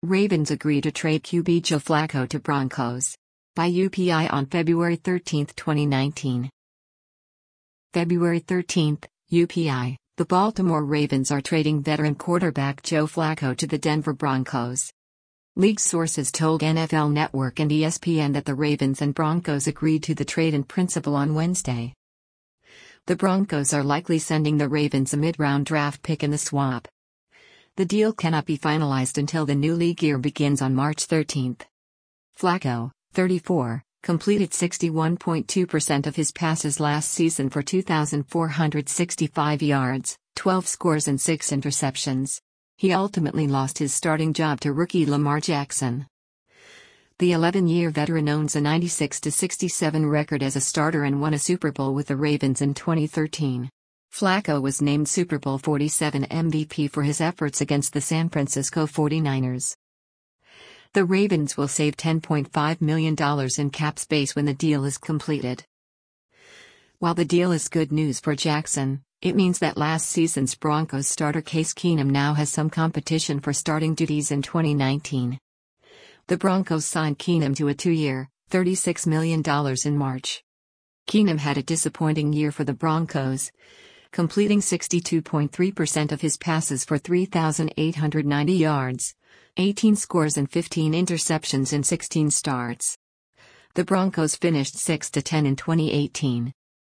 Ravens agree to trade QB Joe Flacco to Broncos. By UPI on February 13, 2019. February 13, UPI. The Baltimore Ravens are trading veteran quarterback Joe Flacco to the Denver Broncos. League sources told NFL Network and ESPN that the Ravens and Broncos agreed to the trade in principle on Wednesday. The Broncos are likely sending the Ravens a mid-round draft pick in the swap. The deal cannot be finalized until the new league year begins on March 13. Flacco, 34, completed 61.2% of his passes last season for 2,465 yards, 12 scores and 6 interceptions. He ultimately lost his starting job to rookie Lamar Jackson. The 11-year veteran owns a 96-67 record as a starter and won a Super Bowl with the Ravens in 2013. Flacco was named Super Bowl 47 MVP for his efforts against the San Francisco 49ers. The Ravens will save $10.5 million in cap space when the deal is completed. While the deal is good news for Jackson, it means that last season's Broncos starter Case Keenum now has some competition for starting duties in 2019. The Broncos signed Keenum to a 2-year, $36 million in March. Keenum had a disappointing year for the Broncos, completing 62.3% of his passes for 3,890 yards, 18 scores and 15 interceptions in 16 starts. The Broncos finished 6-10 in 2018.